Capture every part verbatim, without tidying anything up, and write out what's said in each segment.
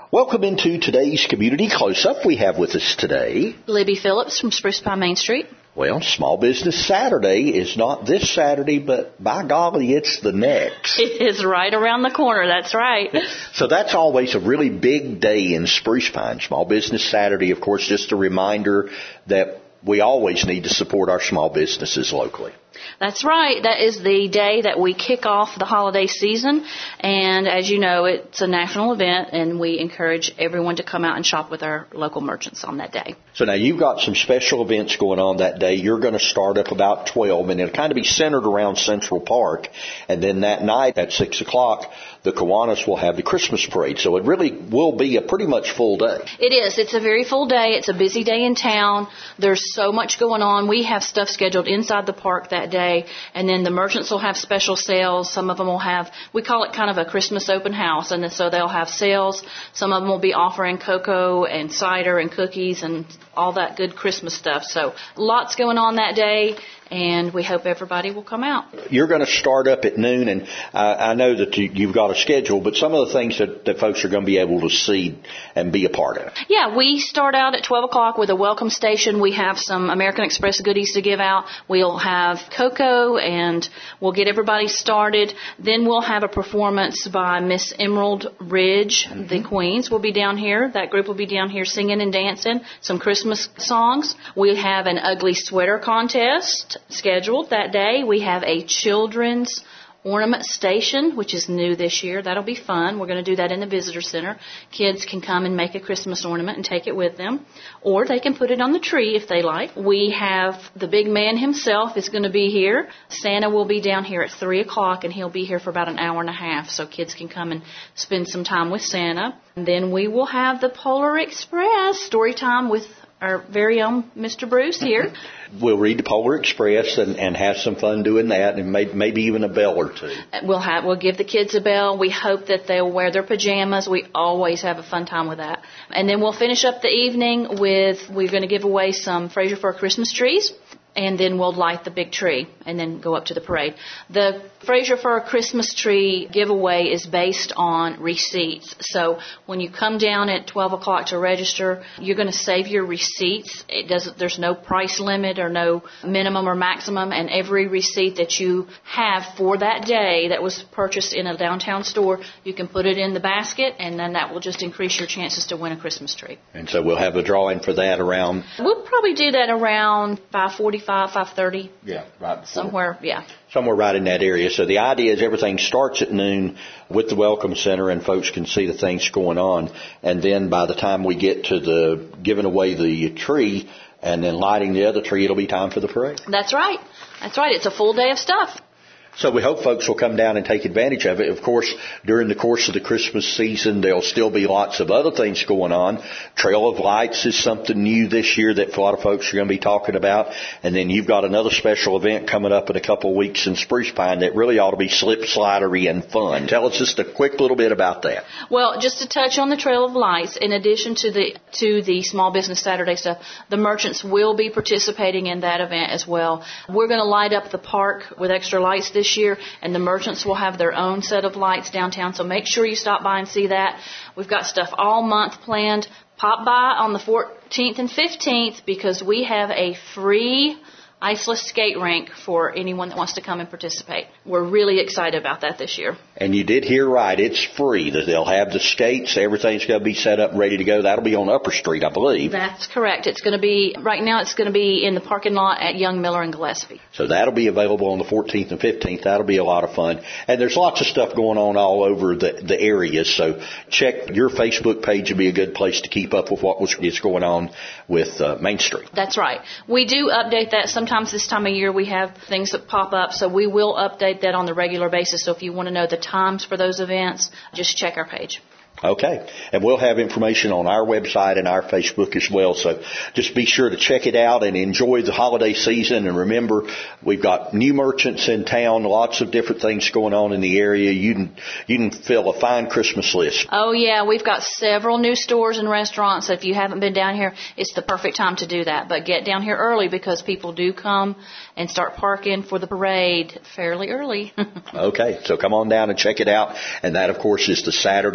Welcome into today's Community Close-Up. We have with us today Libby Phillips from Spruce Pine Main Street. Well, Small Business Saturday is not this Saturday, but by golly, it's the next. It is right around the corner, that's right. So that's always a really big day in Spruce Pine. Small Business Saturday, of course, just a reminder that we always need to support our small businesses locally. That's right. That is the day that we kick off the holiday season. And as you know, it's a national event, and we encourage everyone to come out and shop with our local merchants on that day. So now you've got some special events going on that day. You're going to start up about twelve, and it'll kind of be centered around Central Park. And then that night at six o'clock, the Kiwanis will have the Christmas parade. So it really will be a pretty much full day. It is. It's a very full day. It's a busy day in town. There's so much going on. We have stuff scheduled inside the park that day, and then the merchants will have special sales. Some of them will have, we call it kind of a Christmas open house, and so they'll have sales. Some of them will be offering cocoa and cider and cookies and all that good Christmas stuff. So lots going on that day, and we hope everybody will come out. You're going to start up at noon, and uh, I know that you, you've got a schedule, but some of the things that, that folks are going to be able to see and be a part of. Yeah, we start out at twelve o'clock with a welcome station. We have some American Express goodies to give out. We'll have cocoa, and we'll get everybody started. Then we'll have a performance by Miss Emerald Ridge. Mm-hmm. The Queens will be down here. That group will be down here singing and dancing some Christmas songs. We have an ugly sweater contest scheduled that day. We have a children's ornament station, which is new this year. That'll be fun. We're going to do that in the visitor center. Kids can come and make a Christmas ornament and take it with them, or they can put it on the tree if they like. We have the big man himself is going to be here. Santa will be down here at three o'clock, and he'll be here for about an hour and a half, so kids can come and spend some time with Santa. And then we will have the Polar Express story time with our very own Mister Bruce here. We'll read the Polar Express and, and have some fun doing that, and may, maybe even a bell or two. We'll have we'll give the kids a bell. We hope that they'll wear their pajamas. We always have a fun time with that. And then we'll finish up the evening with, we're going to give away some Fraser Fir Christmas trees, and then we'll light the big tree and then go up to the parade. The Fraser Fir Christmas tree giveaway is based on receipts. So when you come down at twelve o'clock to register, you're going to save your receipts. It doesn't, there's no price limit or no minimum or maximum, and every receipt that you have for that day that was purchased in a downtown store, you can put it in the basket, and then that will just increase your chances to win a Christmas tree. And so we'll have a drawing for that around? We'll probably do that around five forty-five, five thirty. Yeah, right before. Somewhere, yeah. Somewhere right in that area. So the idea is everything starts at noon with the Welcome Center, and folks can see the things going on. And then by the time we get to the giving away the tree and then lighting the other tree, it'll be time for the parade. That's right. That's right. It's a full day of stuff. So we hope folks will come down and take advantage of it. Of course, during the course of the Christmas season, there'll still be lots of other things going on. Trail of Lights is something new this year that a lot of folks are going to be talking about. And then you've got another special event coming up in a couple of weeks in Spruce Pine that really ought to be slip slidery and fun. Tell us just a quick little bit about that. Well, just to touch on the Trail of Lights, in addition to the to the Small Business Saturday stuff, the merchants will be participating in that event as well. We're going to light up the park with extra lights this year, and the merchants will have their own set of lights downtown, so make sure you stop by and see that. We've got stuff all month planned. Pop by on the fourteenth and fifteenth because we have a free iceless skate rink for anyone that wants to come and participate. We're really excited about that this year. And you did hear right. It's free. They'll have the skates. Everything's going to be set up and ready to go. That'll be on Upper Street, I believe. That's correct. It's going to be, right now it's going to be in the parking lot at Young, Miller, and Gillespie. So that'll be available on the fourteenth and fifteenth. That'll be a lot of fun. And there's lots of stuff going on all over the, the area. So check your Facebook page. Would be a good place to keep up with what was, is going on with uh, Main Street. That's right. We do update that. Sometimes this time of year we have things that pop up, so we will update that on the regular basis. So if you want to know the times for those events, just check our page. Okay. And we'll have information on our website and our Facebook as well. So just be sure to check it out and enjoy the holiday season. And remember, we've got new merchants in town, lots of different things going on in the area. You can, you can fill a fine Christmas list. Oh, yeah. We've got several new stores and restaurants. So if you haven't been down here, it's the perfect time to do that. But get down here early because people do come and start parking for the parade fairly early. Okay. So come on down and check it out. And that, of course, is the Saturday,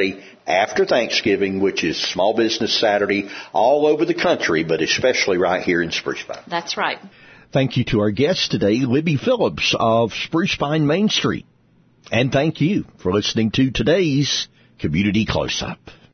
after Thanksgiving, which is Small Business Saturday all over the country, but especially right here in Spruce Pine. That's right. Thank you to our guest today, Libby Phillips of Spruce Pine Main Street. And thank you for listening to today's Community Close-Up.